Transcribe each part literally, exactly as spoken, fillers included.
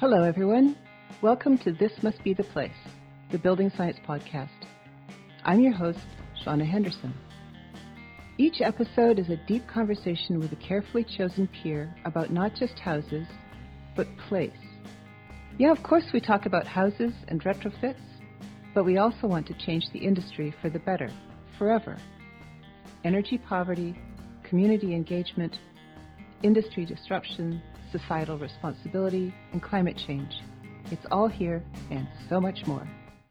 Hello, everyone. Welcome to This Must Be the Place, the Building Science Podcast. I'm your host, Shauna Henderson. Each episode is a deep conversation with a carefully chosen peer about not just houses, but place. Yeah, of course we talk about houses and retrofits, but we also want to change the industry for the better, forever. Energy poverty, community engagement, industry disruption, societal responsibility, and climate change. It's all here and so much more.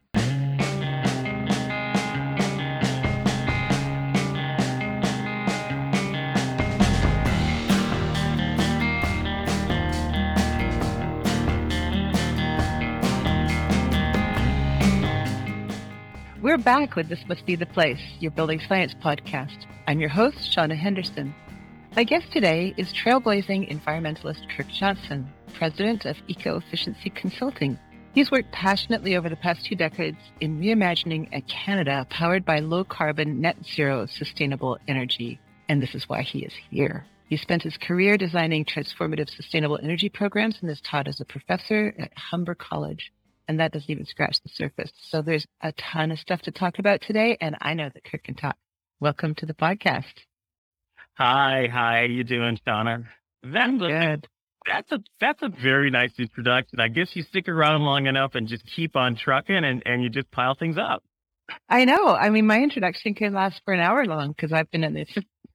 We're back with This Must Be the Place, your Building Science podcast. I'm your host, Shauna Henderson. My guest today is trailblazing environmentalist Kirk Johnson, president of Eco-Efficiency Consulting. He's worked passionately over the past two decades in reimagining a Canada powered by low-carbon, net-zero sustainable energy, and this is why he is here. He spent his career designing transformative sustainable energy programs and has taught as a professor at Humber College, and that doesn't even scratch the surface. So there's a ton of stuff to talk about today, and I know that Kirk can talk. Welcome to the podcast. Hi, hi, how you doing, Shauna? That's Good. That's a that's a very nice introduction. I guess you stick around long enough and just keep on trucking, and, and you just pile things up. I know. I mean, my introduction can last for an hour long because I've been in this.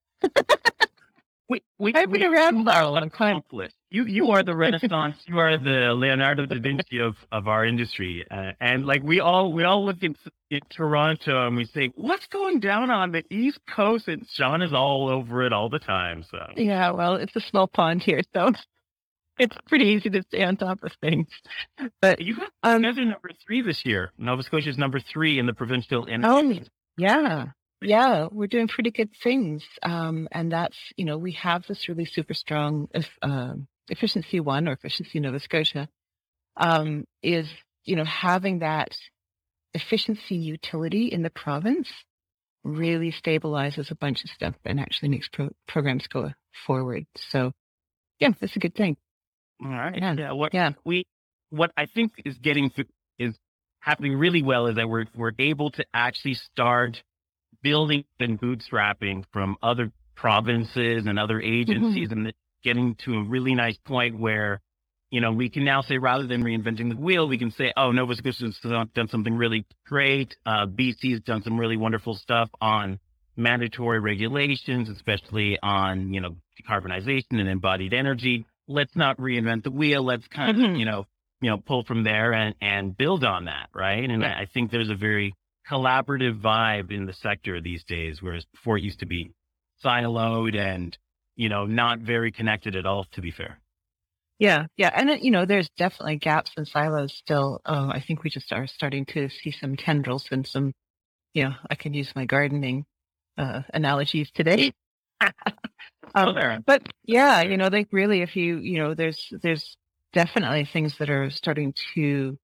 We we I've been we around for a are long time. accomplished. You you are the Renaissance. You are the Leonardo da Vinci of, of our industry, uh, and like we all we all look in, in Toronto and we say, what's going down on the East Coast? And Sean is all over it all the time. So Yeah, well, it's a small pond here, so it's pretty easy to stay on top of things. But you guys, um, you guys are number three this year. Nova Scotia is number three in the provincial energy. oh, yeah. Yeah, we're doing pretty good things. Um, and that's, you know, we have this really super strong uh, efficiency one or efficiency Nova Scotia um, is, you know, having that efficiency utility in the province really stabilizes a bunch of stuff and actually makes pro- programs go forward. So, yeah, that's a good thing. All right. Yeah. Yeah. What Yeah. we what I think is getting to, is happening really well is that we're we're able to actually start building and bootstrapping from other provinces and other agencies, Mm-hmm. and getting to a really nice point where, you know, we can now say, rather than reinventing the wheel, we can say, oh, Nova Scotia's done something really great. Uh, B C has done some really wonderful stuff on mandatory regulations, especially on, you know, decarbonization and embodied energy. Let's not reinvent the wheel. Let's kind of, Mm-hmm. you know, you know, pull from there and, and build on that. Right. And Yeah. I, I think there's a very collaborative vibe in the sector these days, whereas before it used to be siloed and, you know, not very connected at all, to be fair. Yeah, yeah. And, it, you know, there's definitely gaps and silos still. Uh, I think we just are starting to see some tendrils and some, you know, I can use my gardening uh, analogies today. Oh, um, there. but yeah, you know, like really, if you, you know, there's, there's definitely things that are starting to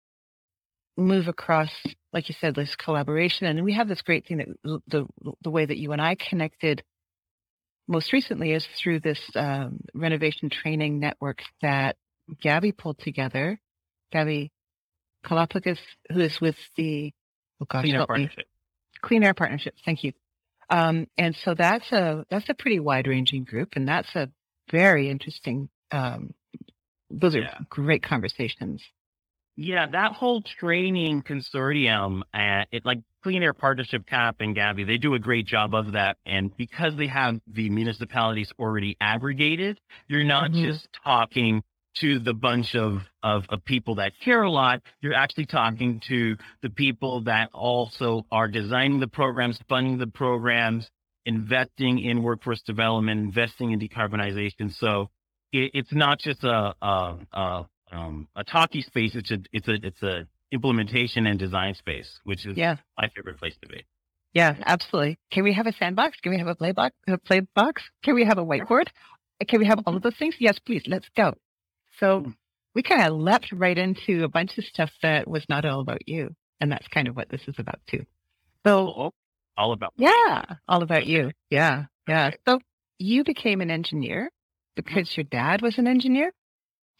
move across, like you said, this collaboration. And we have this great thing that the, the way that you and I connected most recently is through this um, renovation training network that Gabby pulled together. Gabby Kalapakis, who is with the oh gosh, Clean Air help me. Partnership. Clean Air Partnership. Thank you. Um, and so that's a that's a pretty wide ranging group, and that's a very interesting. Um, those are Yeah. great conversations. Yeah, that whole training consortium, uh, it like Clean Air Partnership, Cap and Gabby, they do a great job of that. And because they have the municipalities already aggregated, you're not Mhm. just talking to the bunch of, of, of people that care a lot. You're actually talking to the people that also are designing the programs, funding the programs, investing in workforce development, investing in decarbonization. So it, it's not just a, a, a Um, a talkie space. It's a, it's a, it's a implementation and design space, which is Yeah, my favorite place to be. yeah, absolutely. Can we have a sandbox? Can we have a play box? A play box? Can we have a whiteboard? Can we have all of those things? Yes, please. Let's go. So we kind of leapt right into a bunch of stuff that was not all about you, and that's kind of what this is about too. So Oh, all about yeah, all about you. Yeah, yeah. So you became an engineer because your dad was an engineer?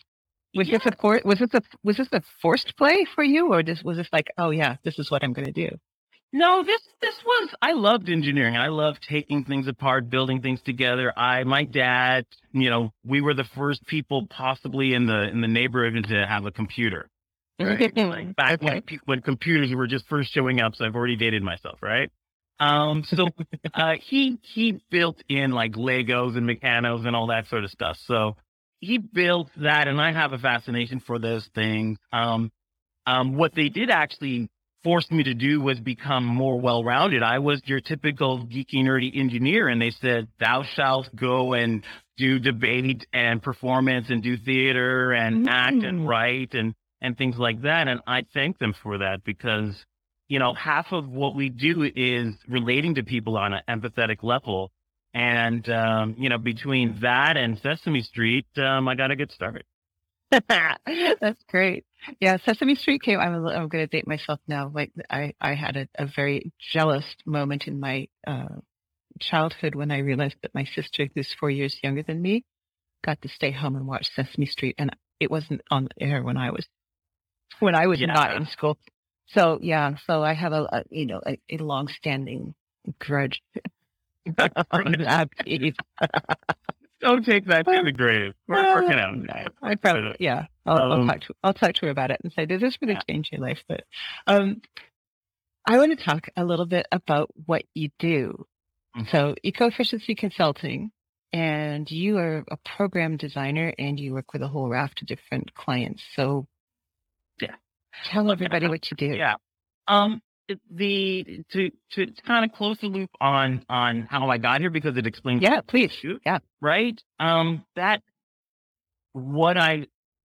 Was Yeah. this a for, was this a was this a forced play for you, or just was this like, oh yeah, this is what I'm going to do? No, this this was I loved engineering. I loved taking things apart, building things together. I my dad, you know, we were the first people possibly in the in the neighborhood to have a computer. Right. Like back when Okay. pe- when computers were just first showing up, so I've already dated myself, right? Um, so uh he he built in like Legos and Mechanos and all that sort of stuff. So he built that, and I have a fascination for those things. Um um, what they did actually force me to do was become more well-rounded. I was your typical geeky, nerdy engineer, and they said, thou shalt go and do debate and performance and do theater and act and Mm. write and, and things like that. And I thank them for that because, you know, half of what we do is relating to people on an empathetic level. And, um, you know, between that and Sesame Street, um, I got a good start. That's great. Yeah, Sesame Street came. I'm, I'm going to date myself now. Like I, I had a, a very jealous moment in my uh, childhood when I realized that my sister, who's four years younger than me, got to stay home and watch Sesame Street, and it wasn't on the air when I was when I was not Yeah. in school. So yeah, so I have a, a you know a, a long-standing grudge on that piece. Don't take that to the grave. We're working out. I probably, yeah. I'll, I'll Um, talk to I'll talk to her about it and say, "Does this really Yeah. change your life?" But um, I want to talk a little bit about what you do. Mhm. So, eco-efficiency consulting, and you are a program designer, and you work with a whole raft of different clients. So, Yeah. tell everybody what you do. Yeah. Um, it- the to to kind of close the loop on on how I got here because it explains Yeah, please. shoot, Yeah. right. Um, that what I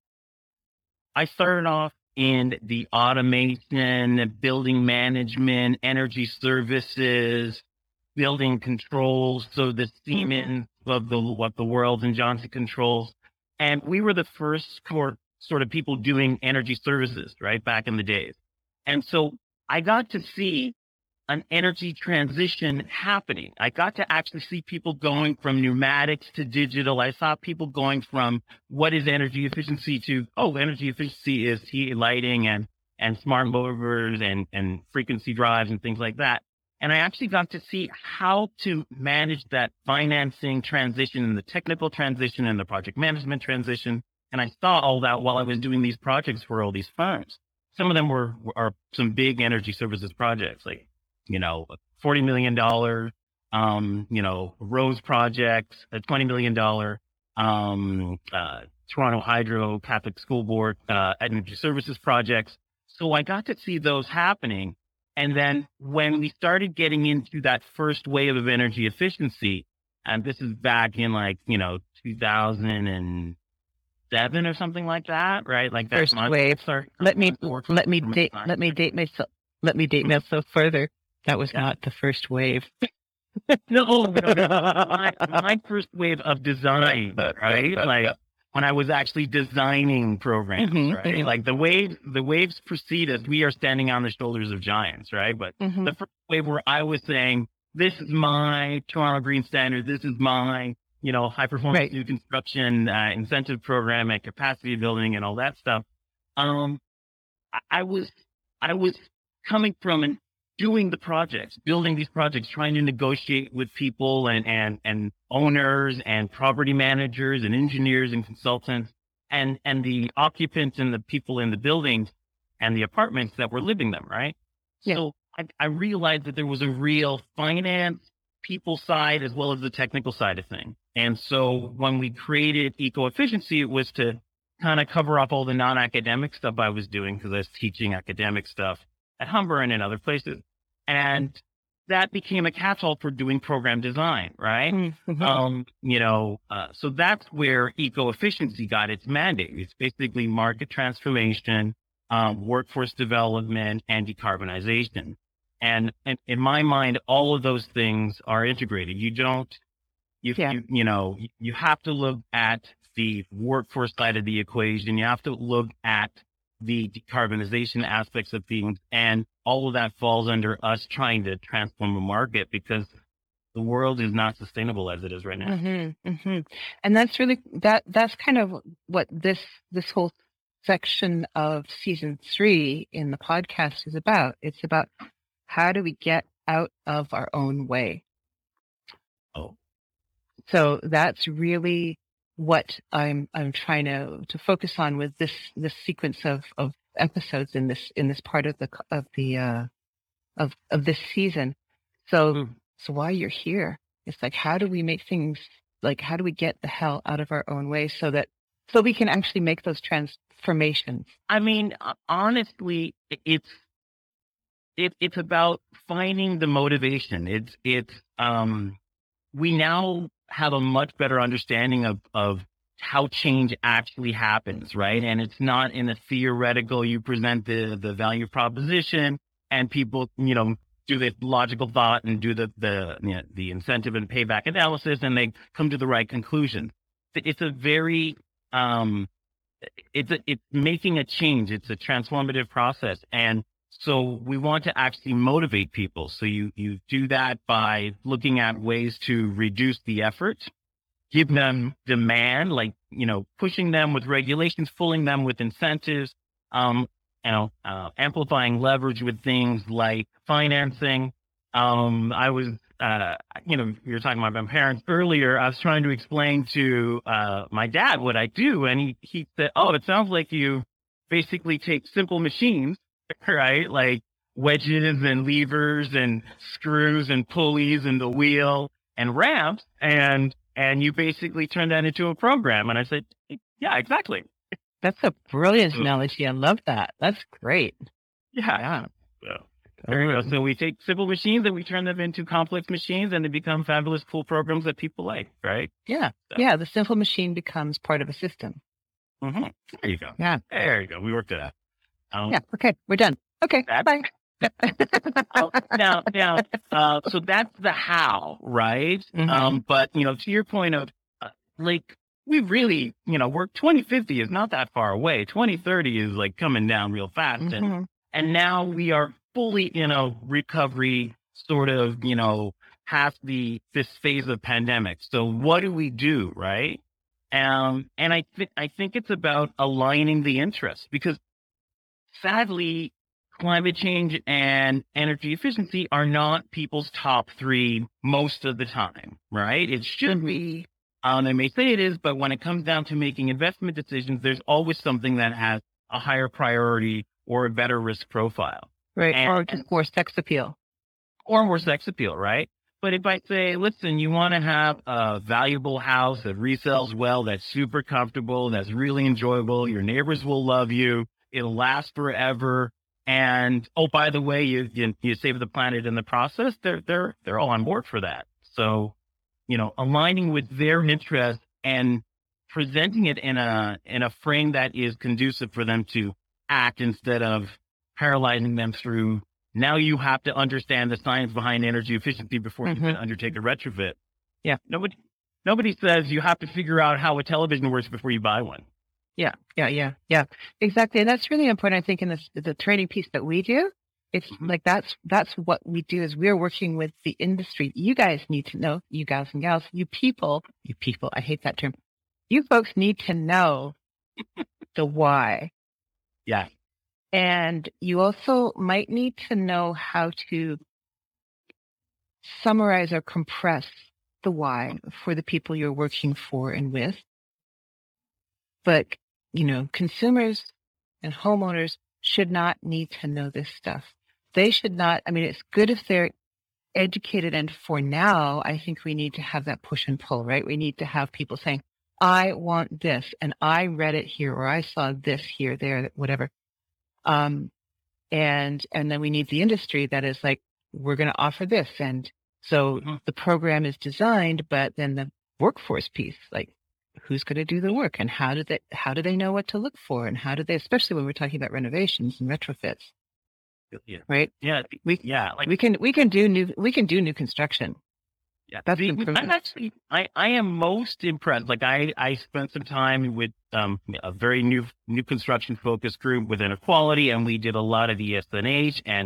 I started off in the automation, building management, energy services, building controls. So the Siemens of the of the world and Johnson Controls, and we were the first core, sort of people doing energy services right back in the days. And so I got to see an energy transition happening. I got to actually see people going from pneumatics to digital. I saw people going from what is energy efficiency to, oh, energy efficiency is heat, lighting and, and smart motors and, and frequency drives and things like that. And I actually got to see how to manage that financing transition and the technical transition and the project management transition. And I saw all that while I was doing these projects for all these firms. Some of them were, are some big energy services projects, like, you know, forty million dollars, um, you know, Rose projects, a twenty million dollars, um, uh, Toronto Hydro Catholic School Board, uh, energy services projects. So I got to see those happening. And then when we started getting into that first wave of energy efficiency, and this is back in like, you know, two thousand seven or something like that, right? Like that First month. wave. Sorry. Let me let me date let me date myself. Let me date myself further. That was Yeah. not the first wave. No, no, no, no. My, my first wave of design, right? Like when I was actually designing programs, Mhm, right? mhm. Like the wave, the waves precede us. We are standing on the shoulders of giants, right? But Mhm. the first wave where I was saying, this is my Toronto Green Standard, this is my, you know, high performance Right. new construction uh, incentive program and capacity building and all that stuff. Um, I, I was, I was coming from and doing the projects, building these projects, trying to negotiate with people and, and, and owners and property managers and engineers and consultants and, and the occupants and the people in the buildings and the apartments that were living them, right? Yeah. So I, I realized that there was a real finance, people side, as well as the technical side of things. And so when we created eco-efficiency, it was to kind of cover up all the non-academic stuff I was doing because I was teaching academic stuff at Humber and in other places. And that became a catch-all for doing program design, right? Mhm. Um, you know, uh, so that's where eco-efficiency got its mandate. It's basically market transformation, um, workforce development, and decarbonization. And, and in my mind, all of those things are integrated. You don't, you, Yeah. you, you know, you- you have to look at the workforce side of the equation. You have to look at the decarbonization aspects of things, and all of that falls under us trying to transform a market because the world is not sustainable as it is right now. Mm-hmm, mm-hmm. And that's really that. That's kind of what this this whole section of season three in the podcast is about. It's about how do we get out of our own way. Oh, so that's really what I'm I'm trying to to focus on with this this sequence of of episodes in this in this part of the of the uh, of of this season. So mm. so while you're here, it's like, how do we make things, like, how do we get the hell out of our own way so that so we can actually make those transformations? I mean, honestly, it's it, it's about finding the motivation. It's it's um we now have a much better understanding of of how change actually happens, right? And it's not in a theoretical, you present the the value proposition and people, you know, do the logical thought and do the the you know, the incentive and payback analysis, and they come to the right conclusion. It's a very um, it's a, it's making a change. It's a transformative process, and so we want to actually motivate people. So you you do that by looking at ways to reduce the effort, give them demand, like you know, pushing them with regulations, pulling them with incentives. Um, You know, uh, amplifying leverage with things like financing. Um, I was, uh, you know, you were talking about my parents earlier. I was trying to explain to uh, my dad what I do, and he, he said, "Oh, it sounds like you basically take simple machines, right? Like wedges and levers and screws and pulleys and the wheel and ramps, and and you basically turn that into a program." And I said, "Yeah, exactly." That's a brilliant analogy. I love that. That's great. Yeah. Yeah. So, there you go. So we take simple machines and we turn them into complex machines, and they become fabulous, cool programs that people like, right? Yeah. So. Yeah. The simple machine becomes part of a system. Mm-hmm. There you go. Yeah. There you go. We worked it out. Um, yeah. Okay. We're done. Okay. Bye. oh, now, now, uh, so that's the how, right? Mm-hmm. Um, but, you know, to your point of uh, like, we really, you know, we're twenty fifty is not that far away. twenty thirty is like coming down real fast. Mm-hmm. And, and now we are fully in a recovery sort of, you know, past the, this phase of pandemic. So what do we do? Right. Um, and I think, I think it's about aligning the interests, because sadly, climate change and energy efficiency are not people's top three most of the time. Right. It should be. Um, they may say it is, but when it comes down to making investment decisions, there's always something that has a higher priority or a better risk profile. Right. And, or just more sex appeal. Or more sex appeal, right? But if I say, listen, you want to have a valuable house that resells well, that's super comfortable, that's really enjoyable, your neighbors will love you, it'll last forever, and oh, by the way, you you, you save the planet in the process, they're they're they're all on board for that. So, you know, aligning with their interests and presenting it in a in a frame that is conducive for them to act, instead of paralyzing them through, now you have to understand the science behind energy efficiency before mm-hmm. you can undertake a retrofit. Yeah. Nobody nobody says you have to figure out how a television works before you buy one. Yeah, yeah, yeah, yeah, exactly. And that's really important, I think, in this, the training piece that we do. It's mm-hmm. like, that's, that's what we do, is we're working with the industry. You guys need to know, you guys and gals, you people, you people, I hate that term. You folks need to know the why. Yeah. And you also might need to know how to summarize or compress the why for the people you're working for and with. But, you know, consumers and homeowners should not need to know this stuff. They should not, I mean, it's good if they're educated. And for now, I think we need to have that push and pull, right? We need to have people saying, I want this, and I read it here, or I saw this here, there, whatever. Um, and, and then we need the industry that is like, we're going to offer this. And so mm-hmm. the program is designed, but then the workforce piece, like, who's going to do the work, and how do they, how do they know what to look for, and how do they, especially when we're talking about renovations and retrofits, yeah. right? Yeah. We, yeah. Like we can, we can do new, we can do new construction. Yeah. That's the, improvement. I'm actually, I, I am most impressed. Like I, I spent some time with, um, a very new, new construction focused group within Equality, and we did a lot of E S N H, and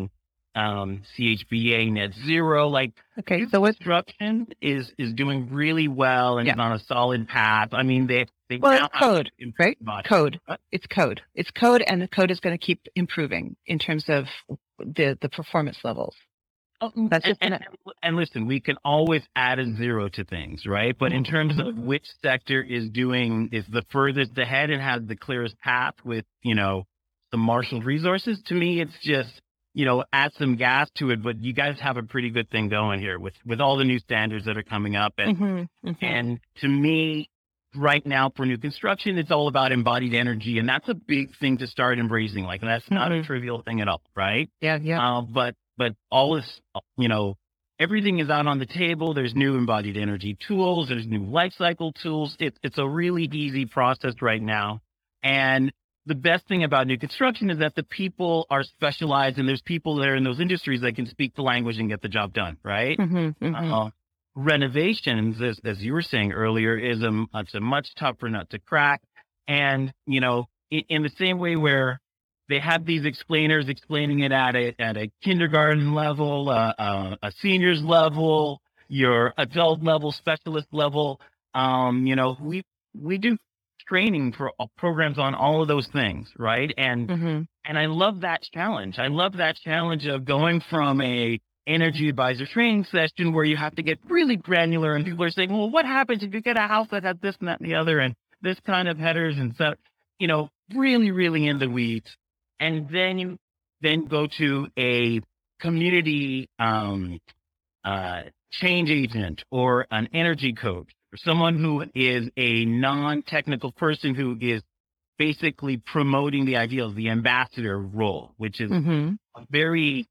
um, C H B A net zero. Like Okay. new So what? construction is is doing really well and Yeah. is on a solid path. I mean, they they Well, now it's have code, right? embodied. Code. What? It's code. It's code, and the code is going to keep improving in terms of the the performance levels. Oh, mm, That's and, just and, an. and listen, we can always add a zero to things, right? But in terms of which sector is doing is the furthest ahead and has the clearest path with, you know, the marshaled resources, to me, it's just, you know, add some gas to it. But you guys have a pretty good thing going here with with all the new standards that are coming up, and Mm-hmm, mm-hmm. and to me, right now for new construction, it's all about embodied energy, and that's a big thing to start embracing. Like that's not a trivial thing at all, right? Yeah, yeah. Uh, but but all this, you know, everything is out on the table. There's new embodied energy tools. There's new life cycle tools. It, it's a really easy process right now. And the best thing about new construction is that the people are specialized, and there's people there in those industries that can speak the language and get the job done, right? Mm-hmm, mm-hmm. Uh, renovations, as, as you were saying earlier, is a, it's a much tougher nut to crack. And, you know, in, in the same way where they have these explainers explaining it at a, at a kindergarten level, uh, uh, a seniors level, your adult level, specialist level, um, you know, we, we do training for uh, programs on all of those things. Right. And, Mm-hmm. and I love that challenge. I love that challenge of going from a energy advisor training session where you have to get really granular and people are saying, well, what happens if you get a house that has this and that and the other and this kind of headers and so, you know, really, really in the weeds. And then you then go to a community um, uh, change agent or an energy coach or someone who is a non-technical person who is basically promoting the ideals, the ambassador role, which is Mm-hmm. a very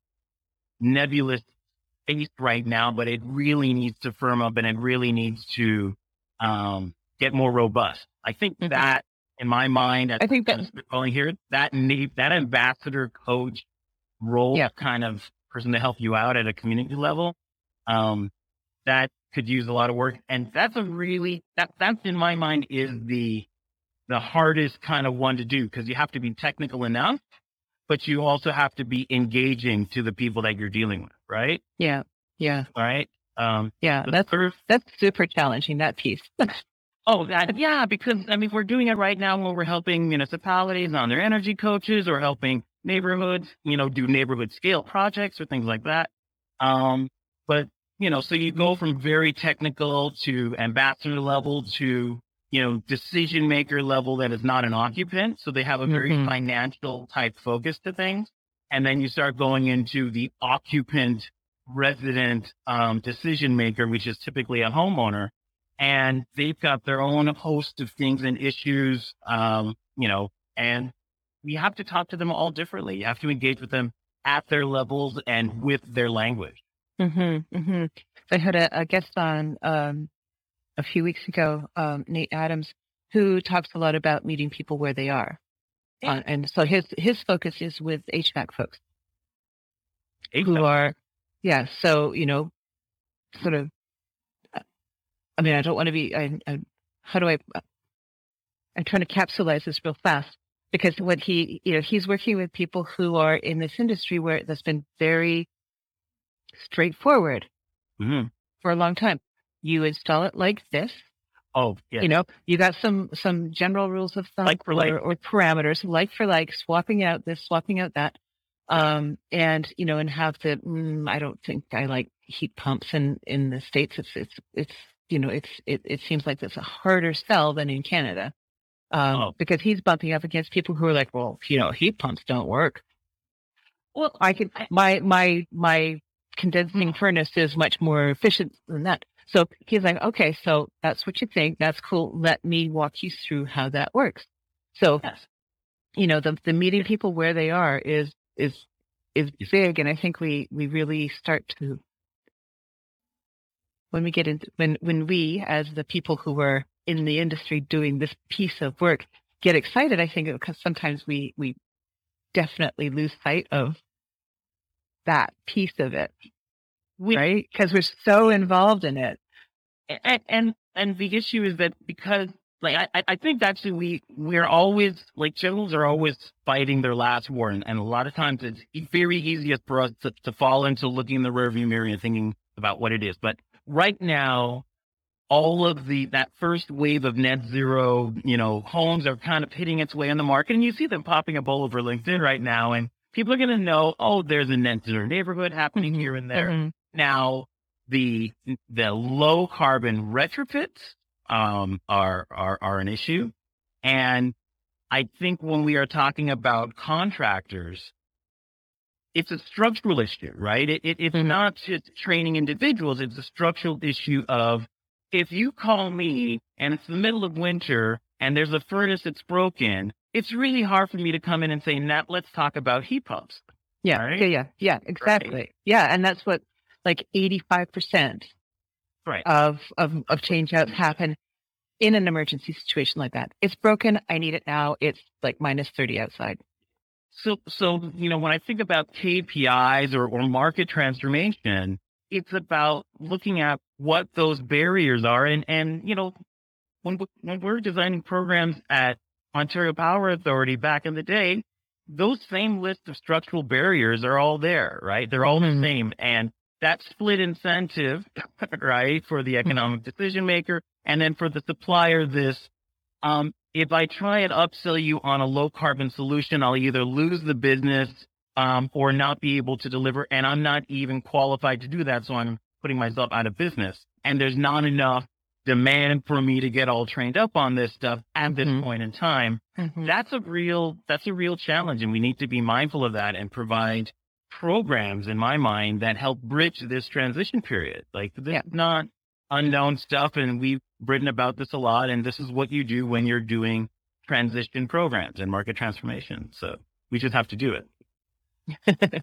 nebulous space right now, but it really needs to firm up and it really needs to um, get more robust. I think Mhm. that, in my mind, I think that- calling here that need that ambassador coach role, Yeah. kind of person to help you out at a community level, um, that could use a lot of work, and that's a really that that's in my mind is the the hardest kind of one to do because you have to be technical enough, but you also have to be engaging to the people that you're dealing with, right? Yeah. Yeah. All right. Um, Yeah. the That's third- that's super challenging, that piece. Oh, that, yeah, because I mean, we're doing it right now when we're helping municipalities on their energy coaches or helping neighborhoods, you know, do neighborhood scale projects or things like that. Um, but, you know, so you go from very technical to ambassador level to, you know, decision maker level that is not an occupant. So they have a very Mhm. financial type focus to things. And then you start going into the occupant resident um, decision maker, which is typically a homeowner. And they've got their own host of things and issues, um, you know, and we have to talk to them all differently. You have to engage with them at their levels and with their language. Mm-hmm, mm-hmm. I had a, a guest on um, a few weeks ago, um, Nate Adams, who talks a lot about meeting people where they are. Yeah. Uh, and so his his focus is with H V A C folks H who V A C. are, yeah. So, you know, sort of, uh, I mean, I don't want to be, I, I, how do I, uh, I'm trying to capsulize this real fast because what he, you know, he's working with people who are in this industry where that's been very straightforward Mm-hmm. for a long time. You install it like this. Oh, yeah. You know, you got some some general rules of thumb Like for like. or, or parameters, like for like, swapping out this, swapping out that, um, and you know, and have the. Mm, I don't think I like heat pumps in in the States. It's it's it's you know, it's it it seems like it's a harder sell than in Canada, um, Oh. because he's bumping up against people who are like, well, you know, heat pumps don't work. Well, I could my my my condensing furnace is much more efficient than that. So he's like, okay, so that's what you think. That's cool. Let me walk you through how that works. So, yes. you know, the the meeting people where they are is is is big, and I think we we really start to when we get into when when we as the people who are in the industry doing this piece of work get excited. I think because sometimes we we definitely lose sight of that piece of it. We, right? Because we're so involved in it. and, and and the issue is that because like I, I I think that's who we we're always like generals are always fighting their last war, and, and a lot of times it's e- very easiest for us to, to fall into looking in the rearview mirror and thinking about what it is. But right now, all of the that first wave of net zero, you know, homes are kind of hitting its way on the market, and you see them popping up all over LinkedIn right now, and people are going to know, oh, there's a net zero neighborhood happening here and there. Mhm. Now, the the low carbon retrofits um, are are are an issue, and I think when we are talking about contractors, it's a structural issue, right? It, it it's not just training individuals; it's a structural issue of if you call me and it's the middle of winter and there's a furnace that's broken, it's really hard for me to come in and say, "Now let's talk about heat pumps." Yeah, Right? yeah, yeah, yeah, exactly. Right. Yeah, and that's what like eighty-five percent Right. of of of change outs happen in an emergency situation like that. It's broken. I need it now. It's like minus thirty outside. So, so you know, when I think about K P Is or, or market transformation, it's about looking at what those barriers are, and and you know, when we- when we're designing programs at Ontario Power Authority back in the day, those same list of structural barriers are all there, right? They're all the Mhm. same, and that split incentive, right, for the economic decision maker, and then for the supplier, this um, if I try and upsell you on a low carbon solution, I'll either lose the business um, or not be able to deliver. And I'm not even qualified to do that. So I'm putting myself out of business. And there's not enough demand for me to get all trained up on this stuff at this Mhm. point in time. Mhm. That's a real, that's a real challenge. And we need to be mindful of that and provide programs in my mind that help bridge this transition period. Like this Yeah. is not unknown stuff, and we've written about this a lot, and this is what you do when you're doing transition programs and market transformation. So we just have to do it.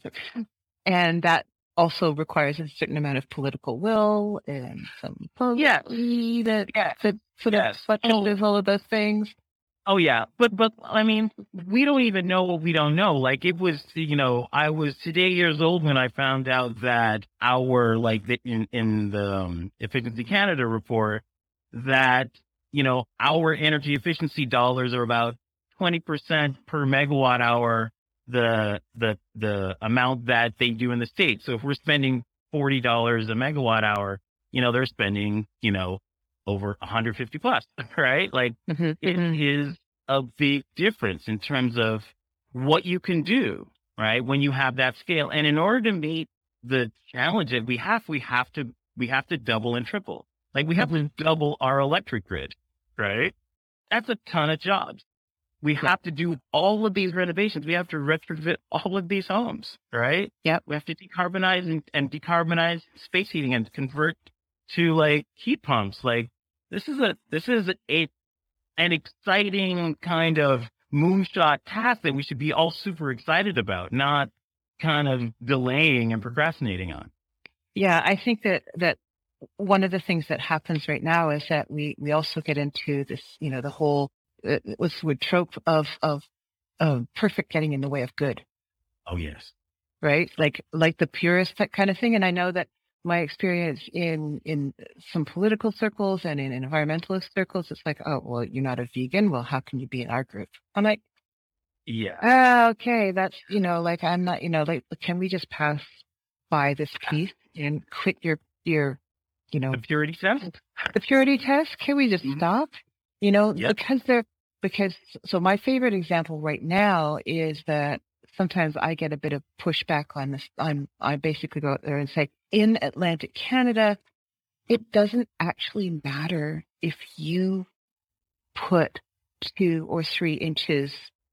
And that also requires a certain amount of political will and some Yes. policy that Yeah. that sort Yes. of buttresses all of those things. Oh yeah, but but I mean, we don't even know what we don't know. Like it was, you know, I was today years old when I found out that our like the, in in the um, Efficiency Canada report that you know our energy efficiency dollars are about twenty percent per megawatt hour the the the amount that they do in the States. So if we're spending forty dollars a megawatt hour, you know, they're spending you know over one hundred fifty plus, right? Like Mhm. it Mhm. is a big difference in terms of what you can do, right? When you have that scale. And in order to meet the challenge that we have, we have to, we have to double and triple. Like we have to double our electric grid, right? That's a ton of jobs. We Yeah. have to do all of these renovations. We have to retrofit all of these homes, right? Yep. We have to decarbonize and, and decarbonize space heating and convert to like heat pumps. Like this is a, this is a, an exciting kind of moonshot task that we should be all super excited about, not kind of delaying and procrastinating on. Yeah, I think that that one of the things that happens right now is that we we also get into this, you know, the whole uh, what's the word trope of of of perfect getting in the way of good, Oh, yes. right? Like like the purist that kind of thing. And I know that my experience in in some political circles and in environmentalist circles, it's like, oh, well, you're not a vegan. Well, how can you be in our group? I'm like, Yeah. ah, okay, that's you know, like I'm not, you know, like can we just pass by this piece and quit your your, you know, The purity test? the purity test? Can we just Mhm. stop? You know, Yep. because they're because so my favorite example right now is that sometimes I get a bit of pushback on this. I'm I basically go out there and say, in Atlantic Canada, it doesn't actually matter if you put two or three inches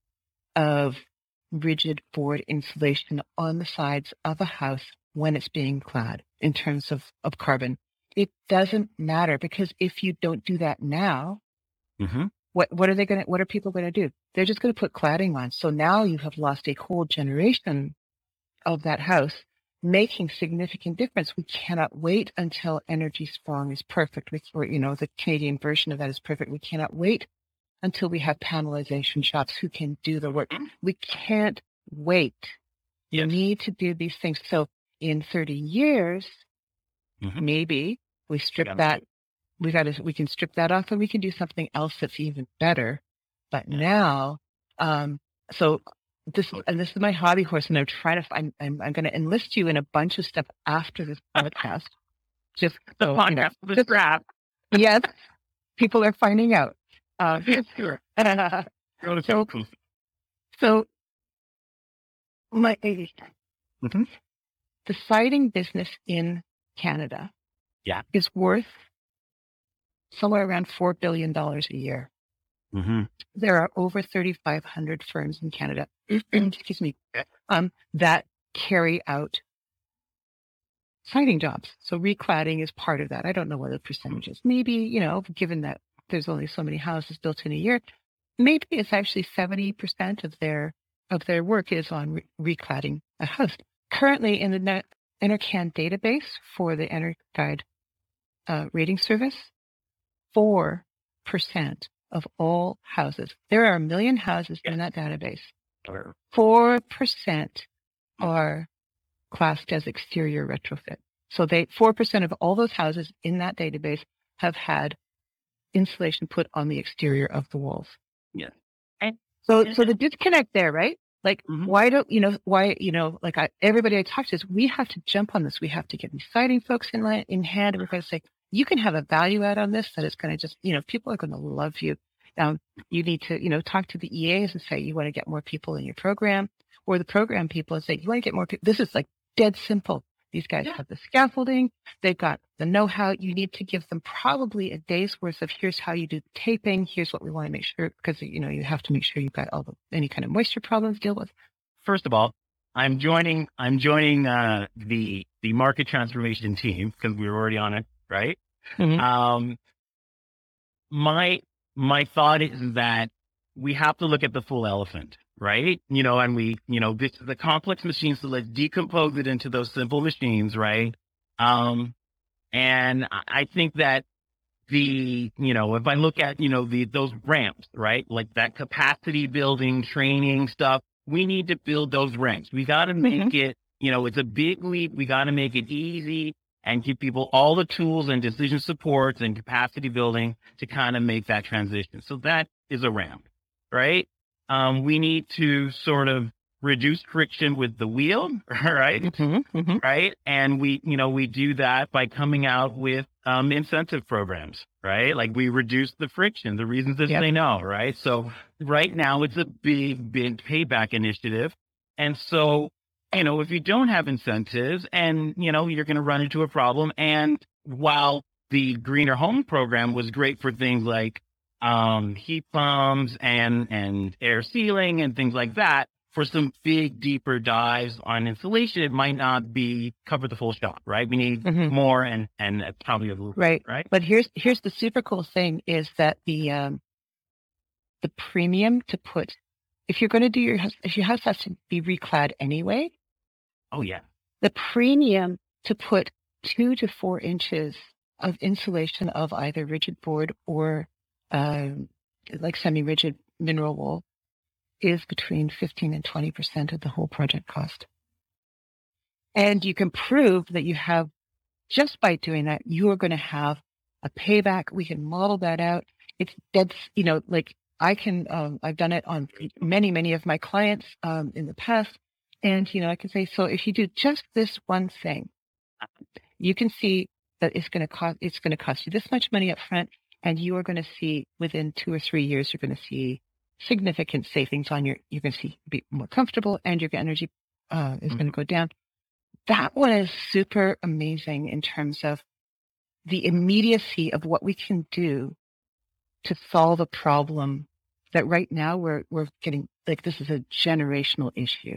of rigid board insulation on the sides of a house when it's being clad in terms of, of carbon. It doesn't matter because if you don't do that now, Mm-hmm. what, what are they going to, what are people going to do? They're just going to put cladding on. So now you have lost a whole generation of that house, making significant difference. We cannot wait until Energy Strong is perfect, we, or, you know, the Canadian version of that is perfect. We cannot wait until we have panelization shops who can do the work. We can't wait. Yes. We need to do these things. So in thirty years, Mhm. maybe we strip Gotta that, do we got to, we can strip that off and we can do something else that's even better. But Yeah. now, um, so this, and this is my hobby horse, and I'm trying to, I'm, I'm, I'm going to enlist you in a bunch of stuff after this podcast. Just The so, you know, podcast was just- crap. yes, people are finding out. Uh, Sure. so, Go to circles. so my, Mhm. the siding business in Canada Yeah. is worth somewhere around four billion dollars a year. Mhm. There are over thirty-five hundred firms in Canada, excuse me, um, that carry out siding jobs. So recladding is part of that. I don't know what the percentage is. Maybe, you know, given that there's only so many houses built in a year, maybe it's actually seventy percent of their of their work is on re- recladding a house. Currently in the net, EnerCan database for the EnerGuide uh, rating service, four percent of all houses. There are a million houses in that database. Or- four percent are classed as exterior retrofit. So they four percent of all those houses in that database have had insulation put on the exterior of the walls. Yeah. And So so the disconnect there, right? Like, Mhm. why don't, you know, why, you know, like I, everybody I talk to is we have to jump on this. We have to get these siding folks in line, in hand. And we're going to say, you can have a value add on this that is going to just, you know, people are going to love you. Um, you need to, you know, talk to the E As and say, you want to get more people in your program, or the program people and say, you want to get more people. This is like dead simple. These guys Yeah. have the scaffolding. They've got the know-how. You need to give them probably a day's worth of here's how you do taping. Here's what we want to make sure, because, you know, you have to make sure you've got all the, any kind of moisture problems to deal with. First of all, I'm joining. I'm joining uh, the the market transformation team because we were already on it, right? Mhm. Um, my my thought is that we have to look at the full elephant, right? You know, and we, you know, this is a complex machine, so let's decompose it into those simple machines, right? Um, and I I think that the, you know, if I look at, you know, the those ramps, right, like that capacity building, training stuff, we need to build those ramps. We got to make it, you know, it's a big leap. We got to make it easy and give people all the tools and decision supports and capacity building to kind of make that transition. So that is a ramp, right? Um, we need to sort of reduce friction with the wheel, right? Mhm. Mhm. Right. And we, you know, we do that by coming out with um, incentive programs, right? Like we reduce the friction, the reasons to Yep. say no, right? So right now it's a big, big payback initiative. And so, you know, if you don't have incentives and, you know, you're going to run into a problem. And while the Greener Home program was great for things like um, heat pumps and, and air sealing and things like that, for some big, deeper dives on insulation, it might not be cover the full shot, right? We need Mhm. more and and probably a little, Right. right? But here's here's the super cool thing is that the um, the premium to put, if you're going to do your house, if your house has to be reclad anyway, Oh yeah, the premium to put two to four inches of insulation of either rigid board or um, like semi-rigid mineral wool is between fifteen and twenty percent of the whole project cost. And you can prove that you have, just by doing that, you are going to have a payback. We can model that out. It's dead, you know, like I can, um, I've done it on many, many of my clients um, in the past. And, you know, I can say, so if you do just this one thing, you can see that it's going to cost, it's going to cost you this much money up front. And you are going to see within two or three years, you're going to see significant savings on your, you're going to see be more comfortable and your energy uh, is Mhm. going to go down. That one is super amazing in terms of the immediacy of what we can do to solve a problem that right now we're, we're getting, like, this is a generational issue.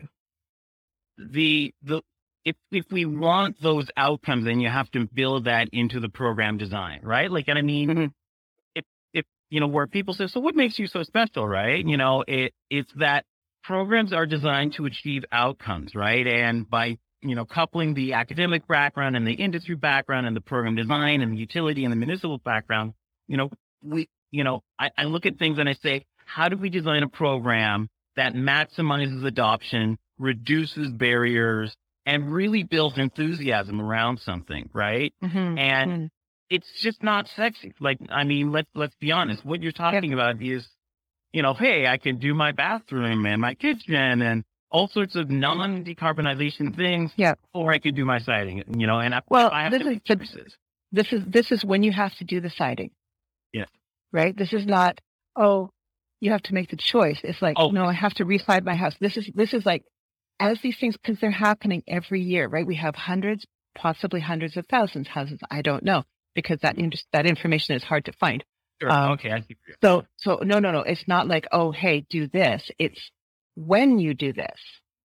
the the if if we want those outcomes, then you have to build that into the program design, right? Like, and I mean, Mhm. if if you know where people say, so what makes you so special, right? You know, it it's that programs are designed to achieve outcomes, right? And by you know coupling the academic background and the industry background and the program design and the utility and the municipal background, you know, we you know I, I look at things and I say, how do we design a program that maximizes adoption, reduces barriers, and really builds enthusiasm around something, right? Mhm. And Mhm. it's just not sexy. Like, I mean, let's, let's be honest. What you're Yep. talking about is, you know, hey, I can do my bathroom and my kitchen and all sorts of non-decarbonization things, Yeah. or I could do my siding, you know, and I, Well, I have this to is make the, choices. this is this is when you have to do the siding, Yes. right? This is not, oh, you have to make the choice. It's like, Oh, no, I have to reside my house. This is this is like, as these things, because they're happening every year, right? We have hundreds, possibly hundreds of thousands houses. I don't know, because that in- that information is hard to find. sure. Um, Okay. I see. So, so no, no, no. It's not like, oh, hey, do this. It's when you do this.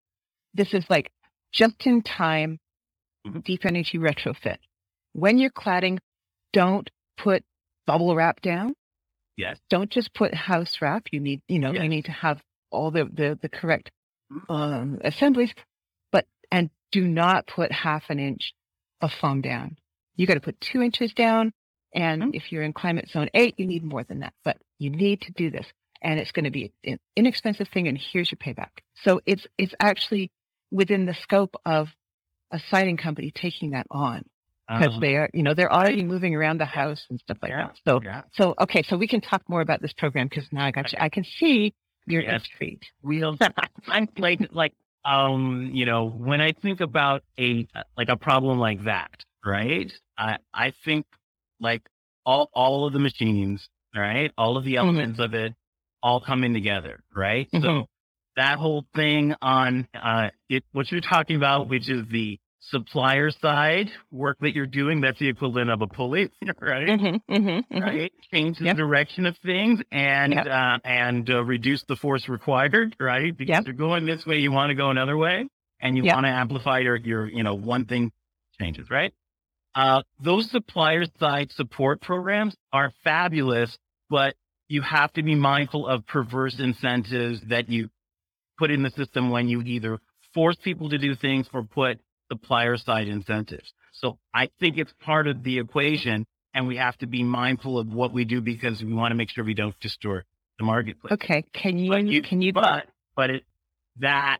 This is like just in time, Mhm. deep energy retrofit. When you're cladding, don't put bubble wrap down. Yes. Don't just put house wrap. You need, you know, Yes. you need to have all the, the, the correct Mhm. um, assemblies, but, and do not put half an inch of foam down. You got to put two inches down. And Mhm. if you're in climate zone eight, you need more than that, but you need to do this. And it's going to be an inexpensive thing. And here's your payback. So it's, it's actually within the scope of a siding company taking that on, because Um, they are, you know, they're already moving around the house and stuff like yeah. that. So, Yeah. so, okay. So we can talk more about this program, because now I got you. I can see you're Yes. intrigued. Real. I'm like, like, um, you know, when I think about a, like a problem like that, right? I, I think like all, all of the machines, right? All of the Mhm. elements of it all coming together, right? So Mhm. that whole thing on, uh, it, what you're talking about, which is the supplier side work that you're doing, that's the equivalent of a pulley, right? Mhm. Mhm. Mhm. Right? Change the Yep. direction of things and, Yep. uh, and, uh, reduce the force required, right? Because Yep. you're going this way, you want to go another way, and you Yep. want to amplify your, your, you know, one thing changes, right? Uh, those supplier side support programs are fabulous, but you have to be mindful of perverse incentives that you put in the system when you either force people to do things or put supplier side incentives. So I think it's part of the equation, and we have to be mindful of what we do because we want to make sure we don't distort the marketplace. Okay. Can you, But you, can you, but, but it, that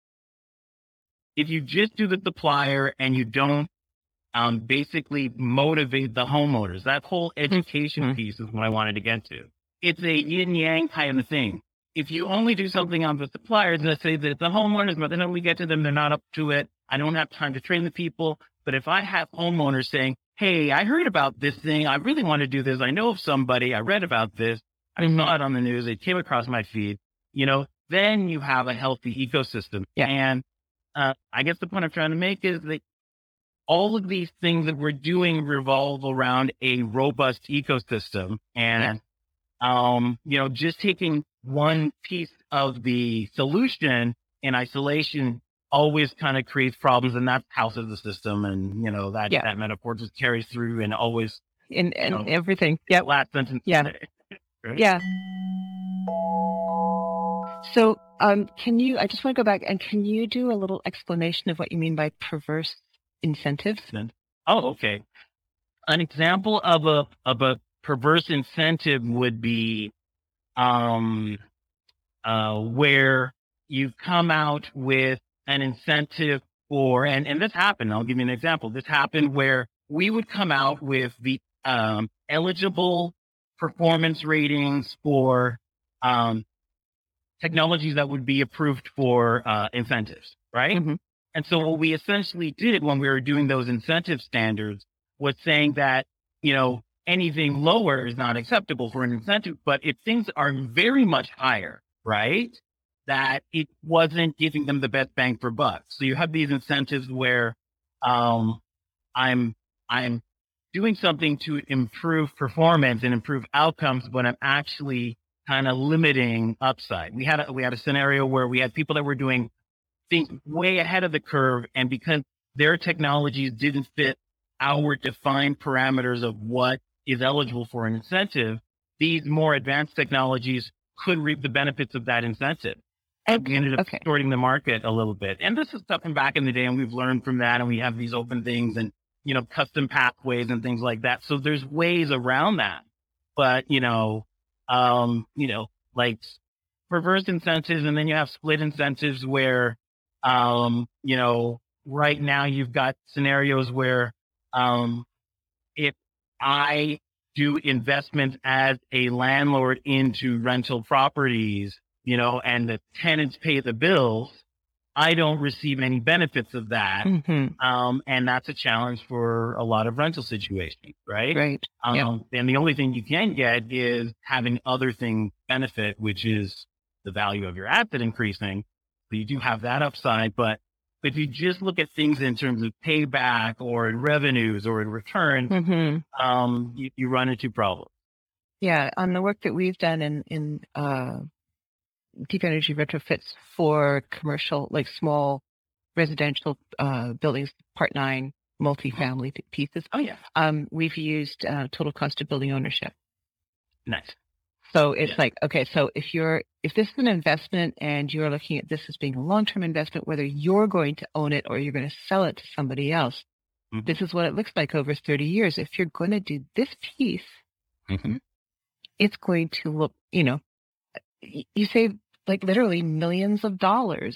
if you just do the supplier and you don't um, basically motivate the homeowners, that whole education Mhm. piece is what I wanted to get to. It's a yin yang kind of thing. If you only do something on the suppliers, let's say that the homeowners, but then we get to them, they're not up to it. I don't have time to train the people. But if I have homeowners saying, hey, I heard about this thing. I really want to do this. I know of somebody. I read about this. I Mhm. saw it on the news. It came across my feed. You know, then you have a healthy ecosystem. Yeah. And uh, I guess the point I'm trying to make is that all of these things that we're doing revolve around a robust ecosystem. And, um, you know, just taking one piece of the solution in isolation always kind of creates problems, and that houses the system. And, you know, that, Yeah. that metaphor just carries through and always, and, you and know, everything. Yep. last sentence. Yeah. Right? Yeah. So, um, can you, I just want to go back, and can you do a little explanation of what you mean by perverse incentives? Oh, okay. An example of a, of a perverse incentive would be, um, uh, where you come out with an incentive for, and, and this happened, I'll give you an example. This happened where we would come out with the um, eligible performance ratings for um, technologies that would be approved for uh, incentives, right? Mhm. And so what we essentially did when we were doing those incentive standards was saying that, you know, anything lower is not acceptable for an incentive, but if things are very much higher, right, that it wasn't giving them the best bang for buck. So you have these incentives where um, I'm I'm doing something to improve performance and improve outcomes, but I'm actually kind of limiting upside. We had a, we had a scenario where we had people that were doing things way ahead of the curve, and because their technologies didn't fit our defined parameters of what is eligible for an incentive, these more advanced technologies could reap the benefits of that incentive. And we ended up Okay. distorting the market a little bit. And this is stuff from back in the day, and we've learned from that, and we have these open things and, you know, custom pathways and things like that. So there's ways around that. But, you know, um, you know, like perverse incentives, and then you have split incentives where, um, you know, right now you've got scenarios where, um, if I do investments as a landlord into rental properties, you know, and the tenants pay the bills, I don't receive any benefits of that. Mm-hmm. Um, and that's a challenge for a lot of rental situations, right? Right. Um, Yeah. And the only thing you can get is having other things benefit, which is the value of your asset increasing. So you do have that upside. But if you just look at things in terms of payback or in revenues or in returns, Mm-hmm. um, you, you run into problems. Yeah. On the work that we've done in, in, uh, deep energy retrofits for commercial, like small residential, uh, buildings, part nine, multifamily p- pieces. Oh, yeah. Um, we've used, uh, total cost of building ownership. Nice. So it's Yeah. like, okay, so if you're, if this is an investment and you're looking at this as being a long-term investment, whether you're going to own it or you're going to sell it to somebody else, Mhm. this is what it looks like over thirty years. If you're going to do this piece, Mhm. it's going to look, you know, y- you save like literally millions of dollars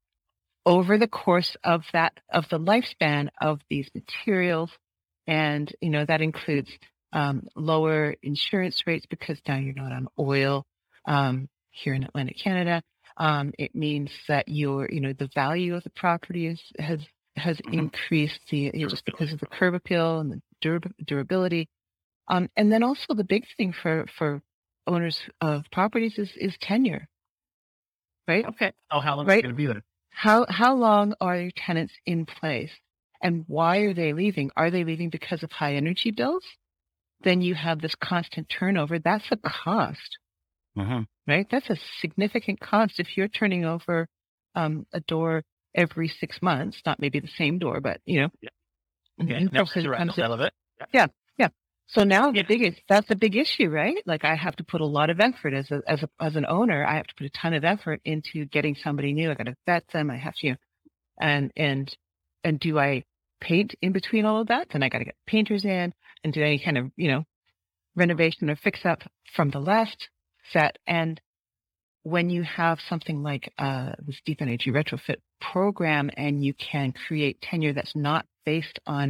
over the course of that, of the lifespan of these materials. And, you know, that includes um, lower insurance rates because now you're not on oil um, here in Atlantic Canada. Um, it means that your, you know, the value of the property is, has has Mhm. increased the, you know, just because Durability. of the curb appeal and the durab- durability. Um, and then also the big thing for for owners of properties is is tenure, right? Okay. Oh, how long is it Right? going to be there? How how long are your tenants in place, and why are they leaving? Are they leaving because of high energy bills? Then you have this constant turnover. That's a cost, Mhm. right? That's a significant cost. If you're turning over um, a door every six months, not maybe the same door, but you know, Yeah. a Yeah. new Never person rental comes in. element. Yeah. Yeah, yeah. So now the Yeah. biggest, that's the big issue, right? Like I have to put a lot of effort as a, as a, as an owner. I have to put a ton of effort into getting somebody new. I got to vet them. I have to, and, and, and do I paint in between all of that? Then I got to get painters in and do any kind of, you know, renovation or fix up from the last set. And when you have something like, uh, this deep energy retrofit program and you can create tenure that's not based on,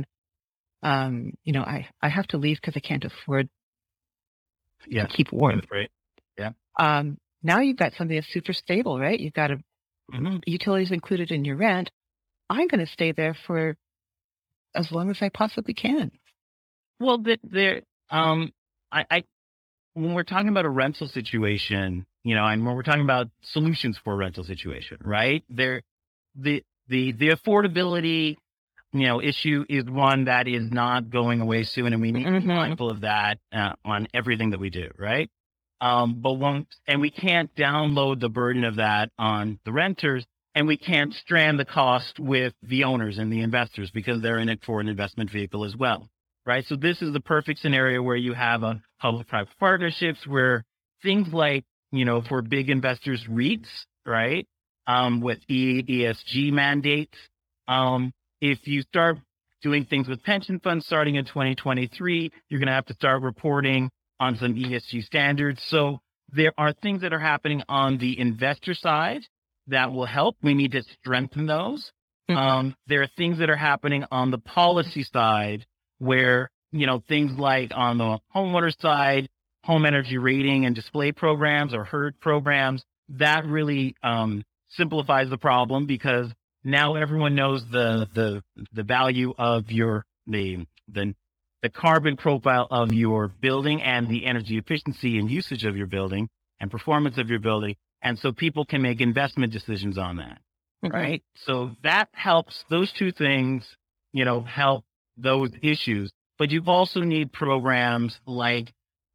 um, you know, I, I have to leave because I can't afford Yeah. to keep warm. That's right. Yeah. Um, now you've got something that's super stable, right? You've got a, Mhm. utilities included in your rent. I'm going to stay there for as long as I possibly can. Well, the, there, um, I, I, when we're talking about a rental situation, you know, and when we're talking about solutions for a rental situation, right? There, the, the, the affordability, you know, issue is one that is not going away soon, and we need to be Mhm. mindful of that uh, on everything that we do, right? Um, but once, and we can't download the burden of that on the renters, and we can't strand the cost with the owners and the investors because they're in it for an investment vehicle as well, right? So this is the perfect scenario where you have a public-private partnerships where things like, you know, for big investors, REITs, right? Um, with E- ESG mandates, um, if you start doing things with pension funds starting in twenty twenty-three, you're going to have to start reporting on some E S G standards. So there are things that are happening on the investor side that will help. We need to strengthen those. Mhm. Um, there are things that are happening on the policy side where, you know, things like on the homeowner side, home energy rating and display programs or HERD programs, that really um, simplifies the problem because now everyone knows the the the value of your the the the carbon profile of your building and the energy efficiency and usage of your building and performance of your building, and so people can make investment decisions on that, Mhm. right? So that helps. Those two things, you know, help those issues. But you also need programs like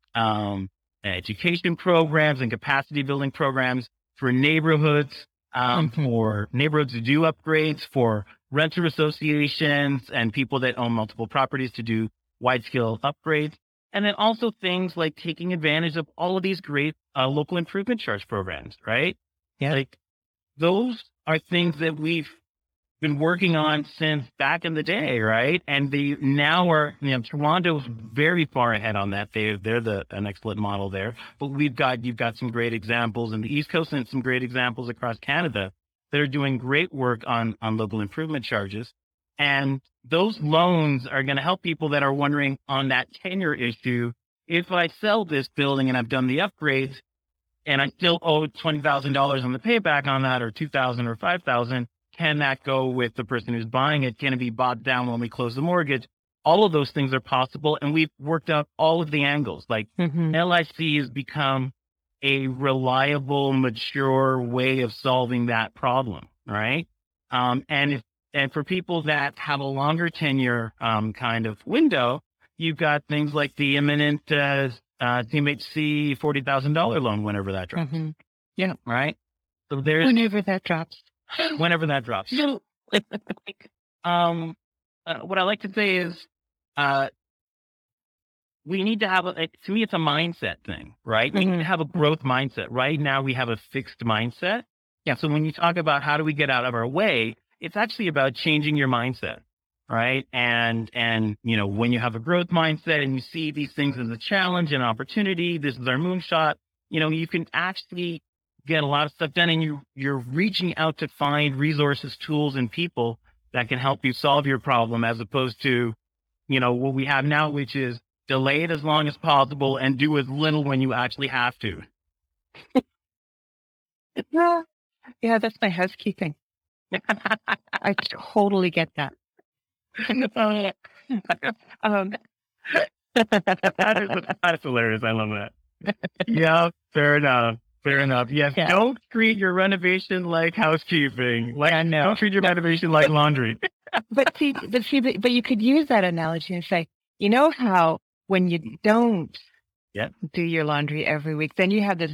um, education programs and capacity building programs for neighborhoods, um, Mhm. for neighborhoods to do upgrades, for renter associations and people that own multiple properties to do wide scale upgrades. And then also things like taking advantage of all of these great uh, local improvement charge programs, right? Yeah. Like those are things that we've been working on since back in the day, right? And they now are, you know, Toronto's very far ahead on that. They they're the an excellent model there. But we've got you've got some great examples in the East Coast and some great examples across Canada that are doing great work on on local improvement charges. And those loans are going to help people that are wondering on that tenure issue. If I sell this building and I've done the upgrades and I still owe twenty thousand dollars on the payback on that, or two thousand dollars or five thousand dollars, can that go with the person who's buying it? Can it be bought down when we close the mortgage? All of those things are possible. And we've worked out all of the angles. Like mm-hmm. L I C has become a reliable, mature way of solving that problem, right? Um, and if, and for people that have a longer tenure um, kind of window, you've got things like the imminent uh, uh, T M H C forty thousand dollars loan whenever that drops. Mm-hmm. Yeah. Right? So there's... Whenever that drops. Whenever that drops. um, uh, what I like to say is uh, we need to have, a, to me, it's a mindset thing, right? We need to have a growth mindset. Right now, we have a fixed mindset. Yeah. So when you talk about how do we get out of our way, it's actually about changing your mindset, right? And, and, you know, when you have a growth mindset and you see these things as a challenge and opportunity, this is our moonshot, you know, you can actually get a lot of stuff done, and you, you're reaching out to find resources, tools, and people that can help you solve your problem, as opposed to, you know, what we have now, which is delay it as long as possible and do as little when you actually have to. Yeah, yeah, that's my housekeeping. I totally get that. um, that, is, that is hilarious. I love that. Yeah, fair enough. Fair enough. Yes. Yeah. Don't treat your renovation like housekeeping. Like, I know. Don't treat your renovation like laundry. But see, but see, but, but you could use that analogy and say, you know how when you don't yeah. do your laundry every week, then you have this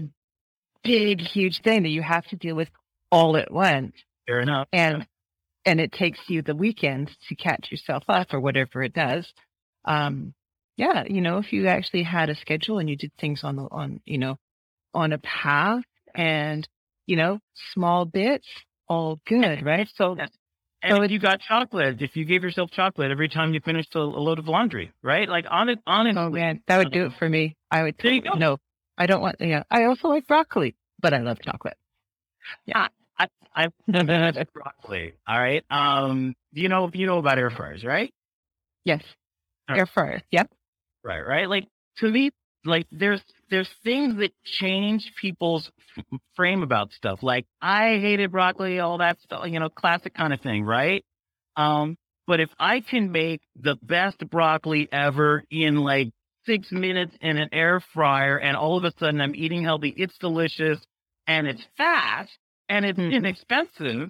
big, huge thing that you have to deal with all at once. Fair enough. And yeah. and it takes you the weekend to catch yourself up or whatever it does. Um, yeah, you know, if you actually had a schedule and you did things on the on, you know, on a path and, you know, small bits, all good, right? So, yes. And so if you got chocolate, if you gave yourself chocolate every time you finished a, a load of laundry, right? Like on it, honestly. Oh man, that would do it for me. I would. There you go. No, I don't want. Yeah, I also like broccoli, but I love chocolate. Yeah, I, I, I broccoli. All right. Um, you know, you know about air fryers, right? Yes, air fryers. Yep. Right, right. Like to me, like there's there's things that change people's frame about stuff. Like I hated broccoli, all that stuff, you know, classic kind of thing, right? Um, but if I can make the best broccoli ever in like six minutes in an air fryer, and all of a sudden I'm eating healthy, it's delicious, and it's fast, and it's mm-hmm. inexpensive,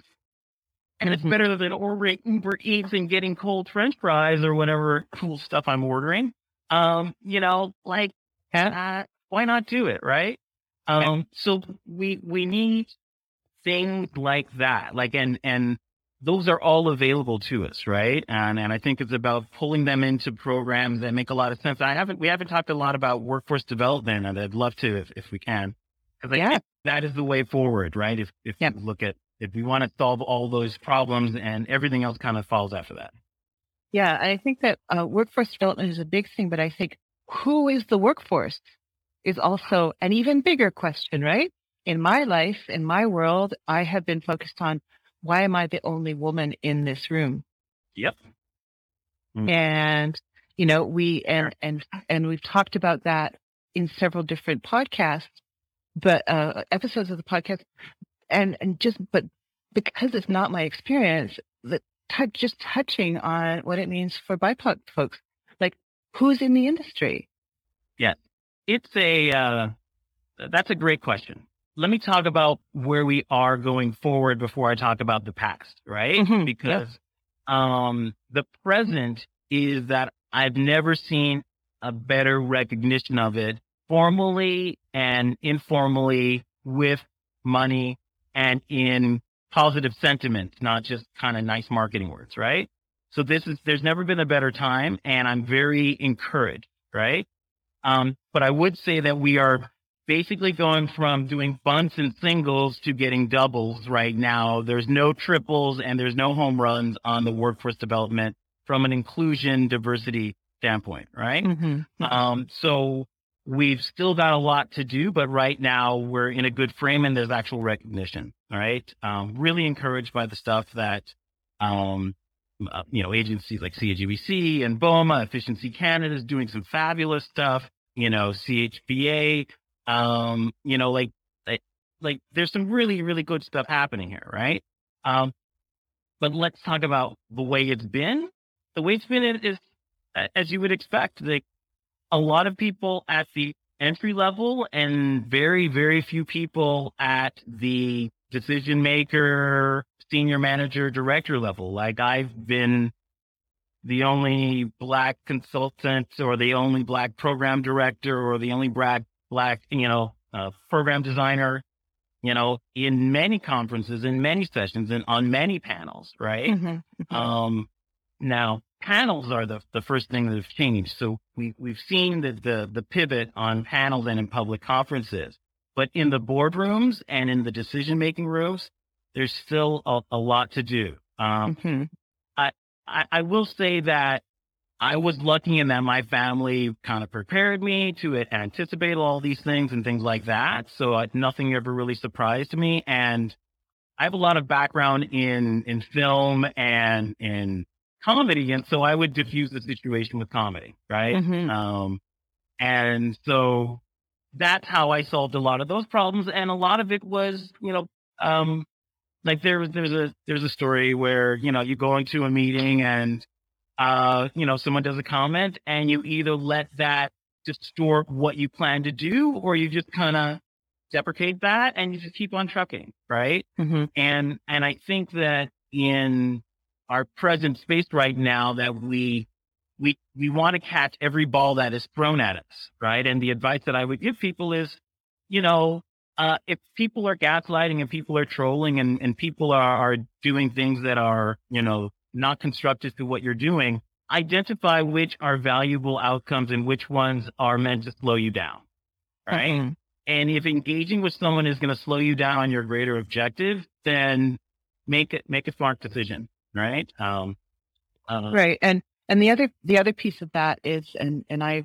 and it's better than ordering Uber Eats and getting cold French fries or whatever cool stuff I'm ordering. Um, you know, like, uh, why not do it, right? Um, so we we need things like that, like, and and those are all available to us, right? And and I think it's about pulling them into programs that make a lot of sense. I haven't we haven't talked a lot about workforce development, and I'd love to if, if we can, because I yeah. think that is the way forward, right? If if yep. you look at if we want to solve all those problems, and everything else kind of falls after that. Yeah, I think that uh, workforce development is a big thing, but I think who is the workforce is also an even bigger question, right? In my life, in my world, I have been focused on why am I the only woman in this room? Yep. Mm. And, you know, we, and, and, and we've talked about that in several different podcasts, but, uh, episodes of the podcast, and, and just, but because it's not my experience, that t- just touching on what it means for B I P O C folks, like who's in the industry? Yeah. It's a, uh, that's a great question. Let me talk about where we are going forward before I talk about the past, right? Mm-hmm. Because yep. um, the present is that I've never seen a better recognition of it formally and informally, with money and in positive sentiment, not just kind of nice marketing words, right? So this is, there's never been a better time, and I'm very encouraged, right? Um, but I would say that we are basically going from doing bunts and singles to getting doubles right now. There's no triples and there's no home runs on the workforce development from an inclusion diversity standpoint, right? Mm-hmm. Um, so we've still got a lot to do, but right now we're in a good frame and there's actual recognition, all right? Um, really encouraged by the stuff that um, uh, you know, agencies like C H B C and BOMA, Efficiency Canada is doing some fabulous stuff, you know, C H B A, um, you know, like, like, like there's some really, really good stuff happening here. Right. Um, but let's talk about the way it's been. The way it's been is, as you would expect, like a lot of people at the entry level and very, very few people at the decision maker, senior manager, director level. Like I've been the only Black consultant or the only Black program director or the only Black, black you know, uh, program designer, you know, in many conferences, in many sessions and on many panels, right? Mm-hmm. Um, now, panels are the, the first thing that have changed. So we, we've seen the, the, the pivot on panels and in public conferences, but in the boardrooms and in the decision-making rooms, there's still a, a lot to do. Um, Mm-hmm. I, I, I will say that I was lucky in that my family kind of prepared me to anticipate all these things and things like that. So uh, nothing ever really surprised me. And I have a lot of background in, in film and in comedy. And so I would diffuse the situation with comedy. Right. Mm-hmm. Um, and so that's how I solved a lot of those problems. And a lot of it was, you know, um, like there was, there's a, there's a story where, you know, you go into a meeting and, uh, you know, someone does a comment and you either let that distort what you plan to do, or you just kind of deprecate that and you just keep on trucking. Right. Mm-hmm. And, and I think that in our present space right now that we, we, we want to catch every ball that is thrown at us. Right. And the advice that I would give people is, you know, uh, if people are gaslighting and people are trolling and, and people are, are doing things that are, you know, not constructive to what you're doing, identify which are valuable outcomes and which ones are meant to slow you down. Right. Mm-hmm. And if engaging with someone is going to slow you down on your greater objective, then make it, make a smart decision. Right. Um, uh, Right. And, and the other, the other piece of that is, and, and I,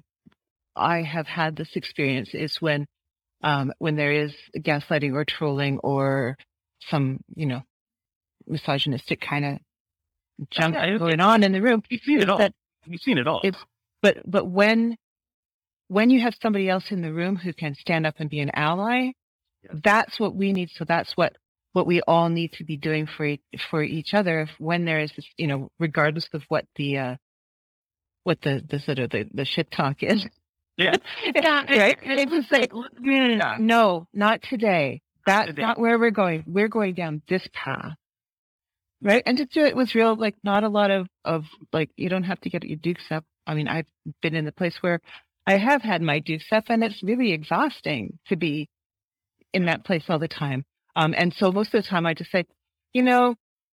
I have had this experience is when, um, when there is gaslighting or trolling or some, you know, misogynistic kind of junk yeah, it, going on in the room. you've seen it all. That You've seen it all. it's, but, but when, when you have somebody else in the room who can stand up and be an ally, Yeah. that's what we need. So that's what, what we all need to be doing for, e- for each other. If when there is this, you know, regardless of what the, uh, what the, the sort of the, the shit talk is. Yeah. Yeah. Right. It's just like, Yeah. no, not today. That's today. not where we're going. We're going down this path. Right. And to do it with real, like not a lot of, of like, you don't have to get your dukes up. I mean, I've been in the place where I have had my dukes up and it's really exhausting to be in that place all the time. Um, and so most of the time I just say, you know,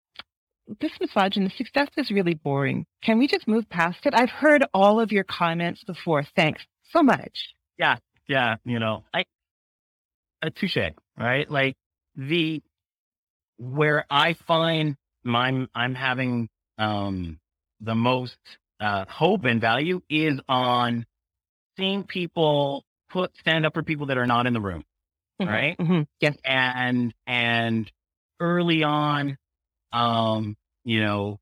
this misogynistic stuff is really boring. Can we just move past it? I've heard all of your comments before. Thanks so much. Yeah. Yeah. You know, I, a touche, right? Like the, where I find my, I'm having, um, the most, uh, hope and value is on seeing people put, stand up for people that are not in the room. Mhm. Right. Mm-hmm. Yes. And, and early on, um, you know,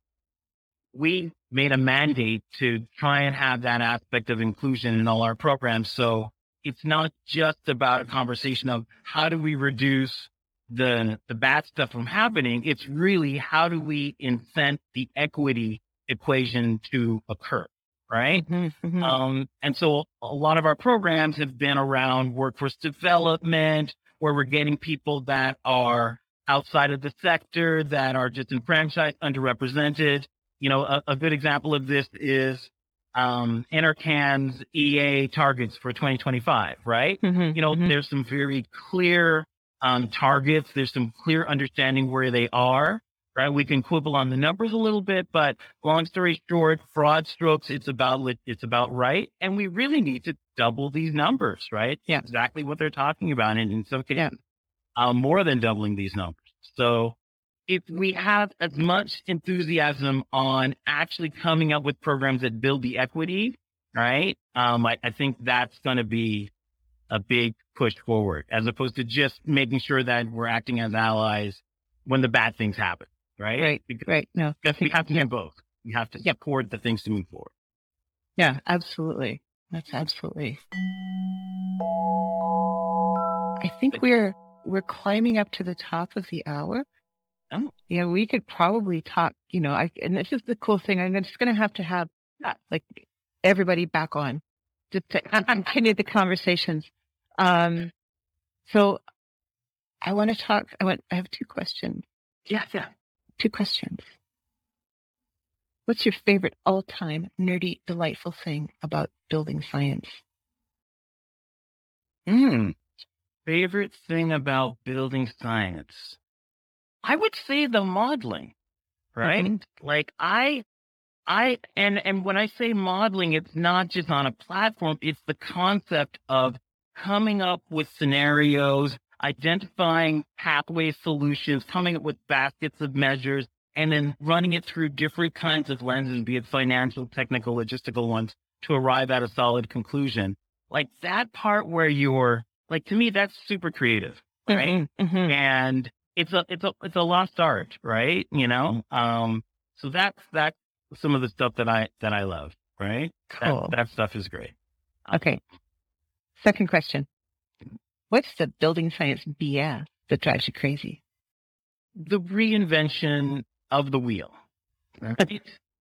we made a mandate to try and have that aspect of inclusion in all our programs. So it's not just about a conversation of how do we reduce the, the bad stuff from happening. It's really how do we incent the equity equation to occur. Right. Mm-hmm. Mm-hmm. Um, and so a lot of our programs have been around workforce development, where we're getting people that are outside of the sector, that are disenfranchised, underrepresented. You know, a, a good example of this is um, NRCan's E A targets for twenty twenty-five, right? Mm-hmm. You know, Mm-hmm. there's some very clear um, targets. There's some clear understanding where they are. Right. We can quibble on the numbers a little bit, but long story short, broad strokes, it's about, lit- it's about right. And we really need to double these numbers, right? Yeah. Exactly what they're talking about. And in some cases, Yeah. uh, more than doubling these numbers. So if we have as much enthusiasm on actually coming up with programs that build the equity, right? Um, I, I think that's going to be a big push forward, as opposed to just making sure that we're acting as allies when the bad things happen. Right. Right. Because Right. No. because we have to do both. You have to Yep. support the things to move forward. Yeah, absolutely. That's absolutely. I think we're we're climbing up to the top of the hour. Oh. Yeah, we could probably talk, you know, I and this is the cool thing. I'm just gonna have to have uh, like everybody back on just to continue the conversations. Um so I want to talk I want I have two questions. Yeah, yeah. Two questions. What's your favorite all-time nerdy, delightful thing about building science? Hmm. Favorite thing about building science? I would say the modeling, right? Mhm. Like I, I, and, and when I say modeling, it's not just on a platform. It's the concept of coming up with scenarios, identifying pathway solutions, coming up with baskets of measures, and then running it through different kinds of lenses, be it financial, technical, logistical ones, to arrive at a solid conclusion. Like that part where you're like, to me, that's super creative, right? Mhm, mhm. And it's a, it's a, it's a lost art, right? You know? Um, so that's, that's some of the stuff that I, that I love, right? Cool. That, that stuff is great. Okay. Second question. What's the building science B S that drives you crazy? The reinvention of the wheel, right?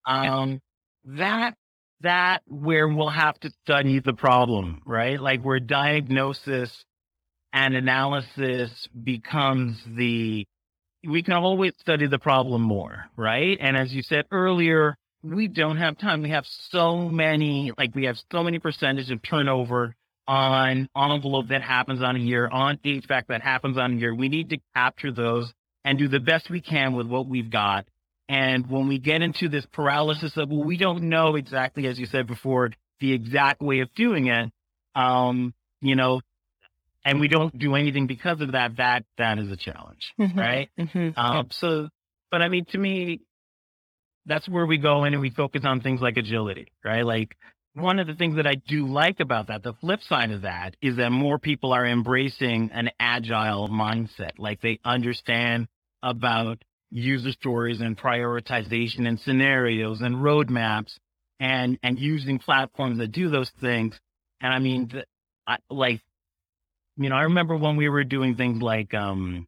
Um, that, that where we'll have to study the problem, right? Like where diagnosis and analysis becomes the, we can always study the problem more, right? And as you said earlier, we don't have time. We have so many, like we have so many percentage of turnover on envelope that happens on a year, on H V A C that happens on a year. We need to capture those and do the best we can with what we've got. And when we get into this paralysis of, well, we don't know exactly, as you said before, the exact way of doing it, um, you know, and we don't do anything because of that, that, that is a challenge, Mhm, right? mhm. Um, so, but I mean, to me, that's where we go in and we focus on things like agility, right? Like one of the things that I do like about that, the flip side of that is that more people are embracing an agile mindset. Like they understand about user stories and prioritization and scenarios and roadmaps and, and using platforms that do those things. And I mean, the, I, like, you know, I remember when we were doing things like, um,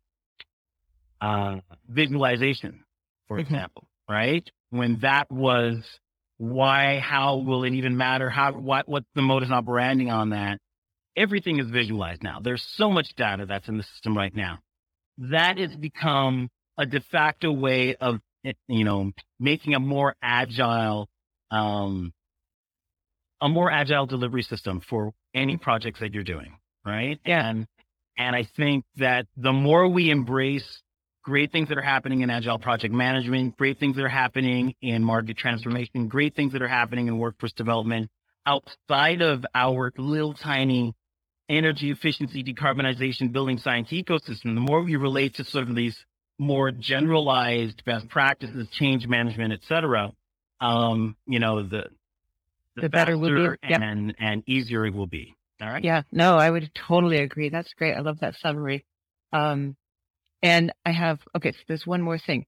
uh, visualization, for Mhm. example, right? When that was why, how will it even matter? How, what, what's the modus operandi on that? Everything is visualized now. There's so much data that's in the system right now. That has become a de facto way of, you know, making a more agile, um, a more agile delivery system for any projects that you're doing, right? And, and I think that the more we embrace great things that are happening in agile project management, great things that are happening in market transformation, great things that are happening in workforce development outside of our little tiny energy efficiency, decarbonization, building science ecosystem, the more we relate to sort of these more generalized best practices, change management, et cetera, um, you know, the, the, The better we'll be. faster Yep. and, and easier it will be. All right. Yeah, no, I would totally agree. That's great. I love that summary. Um, and I have, okay, so there's one more thing.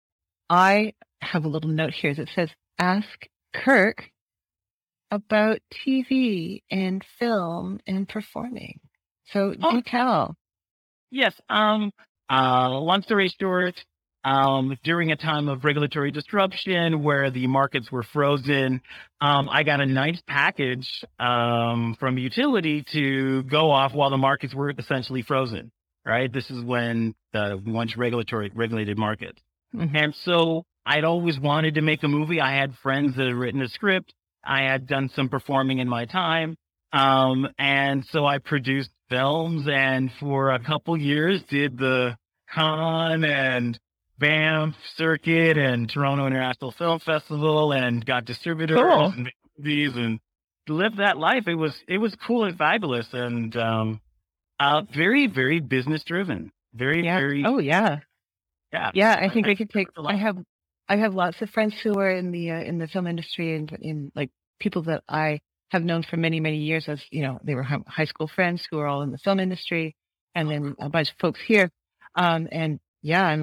I have a little note here that says, ask Kirk about T V and film and performing. So Oh. do tell. Yes. Um, uh, long story short, um, during a time of regulatory disruption where the markets were frozen, um, I got a nice package, um, from a utility to go off while the markets were essentially frozen, right? This is when the once regulatory regulated markets. Mhm. And so I'd always wanted to make a movie. I had friends that had written a script. I had done some performing in my time. Um, and so I produced films and for a couple years did the Con and Banff circuit and Toronto International Film Festival and got distributors Cool. and made movies and lived that life. It was, it was cool and fabulous and, um, uh, very, very business driven. Very, Yeah. very, Oh, yeah. yeah. Yeah, I think we could take. a lot. I have, I have lots of friends who are in the uh, in the film industry and in like people that I have known for many many years. As you know, they were hi- high school friends who are all in the film industry, and then a bunch of folks here. Um, and yeah, I'm like,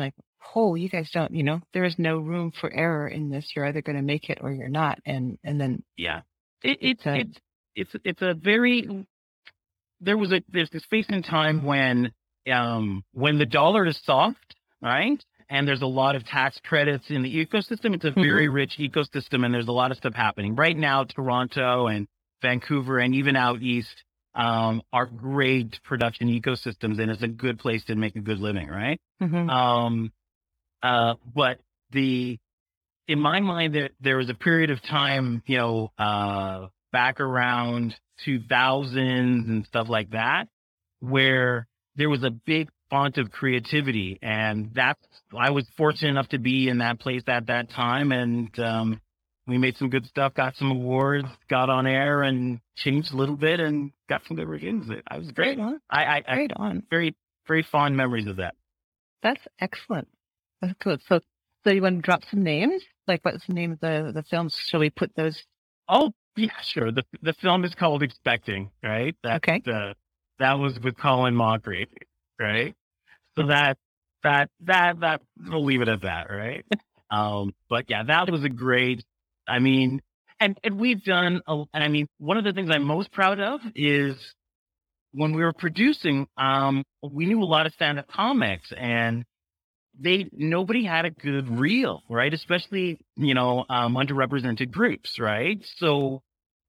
oh, you guys don't, you know, there is no room for error in this. You're either going to make it or you're not. And, and then, Yeah. It, it, it's a, it's, it's, it's a very, there was a, there's this space in time when, um, when the dollar is soft, right? And there's a lot of tax credits in the ecosystem. It's a very rich ecosystem, and there's a lot of stuff happening right now. Toronto and Vancouver and even out east, um, are great production ecosystems, and it's a good place to make a good living, right? Mhm. Um, uh, but the, in my mind, there, there was a period of time, you know, uh, back around two thousands and stuff like that, where there was a big font of creativity. And that's, I was fortunate enough to be in that place at that time. And, um, we made some good stuff, got some awards, got on air and changed a little bit and got some good reviews. It was great. Right on. I, I, I Right on. very, very fond memories of that. That's excellent. That's good. So, so you want to drop some names? Like, what's the name of the, the films? Shall we put those? Oh, yeah, sure. The the film is called Expecting, right? That, Okay. Uh, that was with Colin Moncrief, right? So that, that, that, that, we'll leave it at that, right? um, but yeah, that was a great, I mean, and, and we've done, a, and I mean, one of the things I'm most proud of is when we were producing, um, we knew a lot of stand-up comics, and they, nobody had a good reel, right? Especially, you know, um, underrepresented groups, right? So,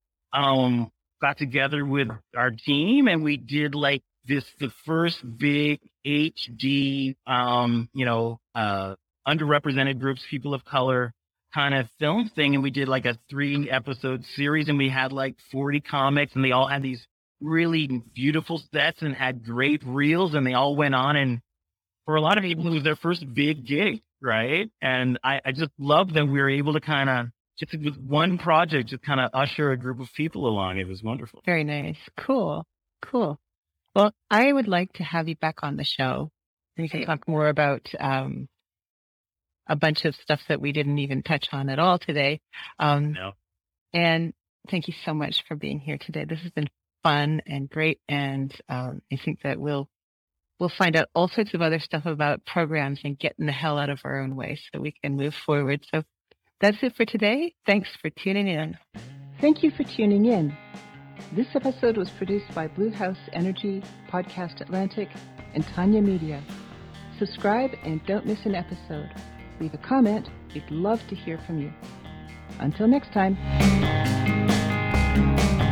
um, got together with our team and we did like this, the first big H D, um, you know, uh, underrepresented groups, people of color kind of film thing. And we did like a three episode series, and we had like forty comics, and they all had these really beautiful sets and had great reels, and they all went on. And for a lot of people, it was their first big gig, right? And I, I just love that we were able to kind of, just with one project, just kind of usher a group of people along. It was wonderful. Very nice. Cool. Cool. Well, I would like to have you back on the show, and you can talk more about um, a bunch of stuff that we didn't even touch on at all today. Um, No. And thank you so much for being here today. This has been fun and great, and um, I think that we'll we'll find out all sorts of other stuff about programs and getting the hell out of our own way so we can move forward. So that's it for today. Thanks for tuning in. Thank you for tuning in. This episode was produced by Blue House Energy, Podcast Atlantic, and Tanya Media. Subscribe and don't miss an episode. Leave a comment. We'd love to hear from you. Until next time.